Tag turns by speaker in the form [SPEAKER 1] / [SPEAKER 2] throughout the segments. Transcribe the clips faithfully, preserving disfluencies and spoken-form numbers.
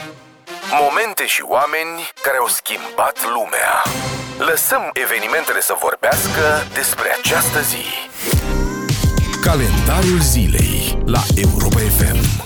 [SPEAKER 1] Momente și oameni care au schimbat lumea. Lăsăm evenimentele să vorbească despre această zi. Calendarul zilei la Europa F M.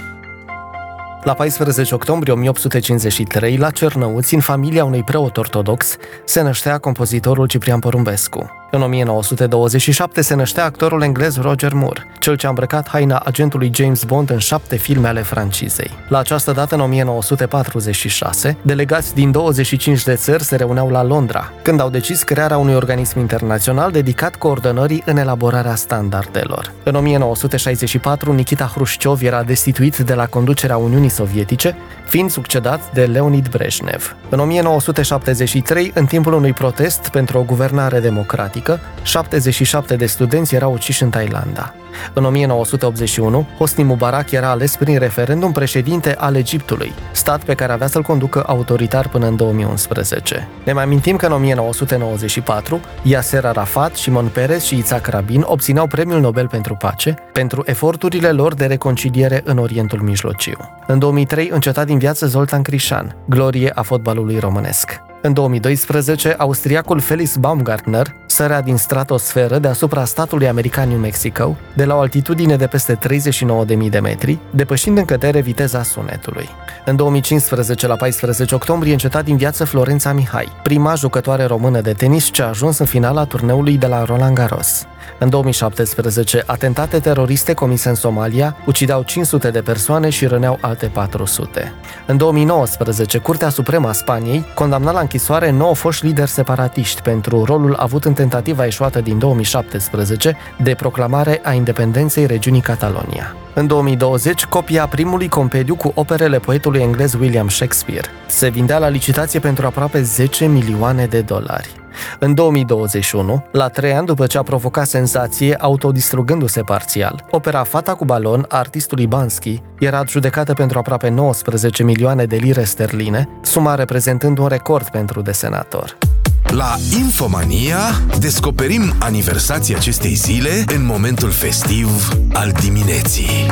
[SPEAKER 2] La paisprezece octombrie o mie opt sute cincizeci și trei, la Cernăuți, în familia unui preot ortodox, se năștea compozitorul Ciprian Porumbescu. În o mie nouă sute douăzeci și șapte se năștea actorul englez Roger Moore, cel ce a îmbrăcat haina agentului James Bond în șapte filme ale francizei. La această dată, în o mie nouă sute patruzeci și șase, delegați din douăzeci și cinci de țări se reuneau la Londra, când au decis crearea unui organism internațional dedicat coordonării în elaborarea standardelor. În o mie nouă sute șaizeci și patru, Nikita Hrușciov era destituit de la conducerea Uniunii Sovietice, fiind succedat de Leonid Brejnev. În o mie nouă sute șaptezeci și trei, în timpul unui protest pentru o guvernare democratică, șaptezeci și șapte de studenți erau uciși în Thailanda. În o mie nouă sute optzeci și unu, Hosni Mubarak era ales prin referendum președinte al Egiptului, stat pe care avea să-l conducă autoritar până în două mii unsprezece. Ne mai amintim că în o mie nouă sute nouăzeci și patru, Yasser Arafat, Shimon Peres și Yitzhak Rabin obțineau Premiul Nobel pentru Pace pentru eforturile lor de reconciliere în Orientul Mijlociu. În două mii trei înceta din viață Zoltan Crișan, glorie a fotbalului românesc. În două mii doisprezece, austriacul Felix Baumgartner sărea din stratosferă deasupra statului american New Mexico, de la o altitudine de peste treizeci și nouă de mii de metri, depășind în cădere viteza sunetului. În două mii cincisprezece, la paisprezece octombrie, înceta din viață Florența Mihai, prima jucătoare română de tenis ce a ajuns în finala turneului de la Roland Garros. În două mii șaptesprezece, atentate teroriste comise în Somalia ucideau cinci sute de persoane și răneau alte patru sute. În două mii nouăsprezece, Curtea Supremă a Spaniei condamna la închisoare nouă foști lideri separatiști pentru rolul avut în tentativa eșuată din două mii șaptesprezece de proclamare a independenței regiunii Catalonia. În două mii douăzeci, copia primului compendiu cu operele poetului englez William Shakespeare se vindea la licitație pentru aproape zece milioane de dolari. În două mii douăzeci și unu, la trei ani după ce a provocat senzație autodistrugându-se parțial, opera Fata cu balon a artistului Bansky era adjudecată pentru aproape nouăsprezece milioane de lire sterline, suma reprezentând un record pentru desenator.
[SPEAKER 1] La Infomania descoperim aniversația acestei zile în momentul festiv al dimineții.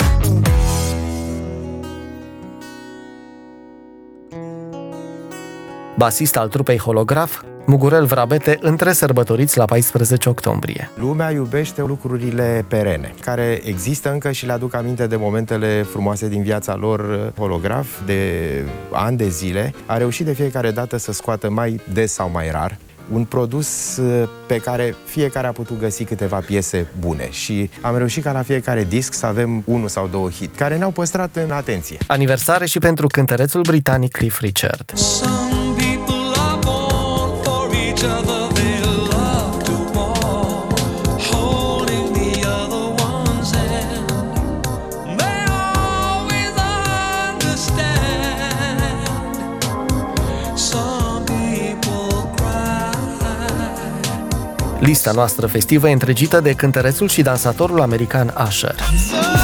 [SPEAKER 2] Basist al trupei Holograf, Mugurel Vrabete, între sărbătoriți la paisprezece octombrie.
[SPEAKER 3] Lumea iubește lucrurile perene, care există încă și le aduc aminte de momentele frumoase din viața lor. Holograf, de ani de zile, a reușit de fiecare dată să scoată mai des sau mai rar un produs pe care fiecare a putut găsi câteva piese bune și am reușit ca la fiecare disc să avem unul sau două hit care ne-au păstrat în atenție.
[SPEAKER 2] Aniversare și pentru cântărețul britanic Cliff Richard. Lista noastră festivă e întregită de cântărețul și dansatorul american Usher.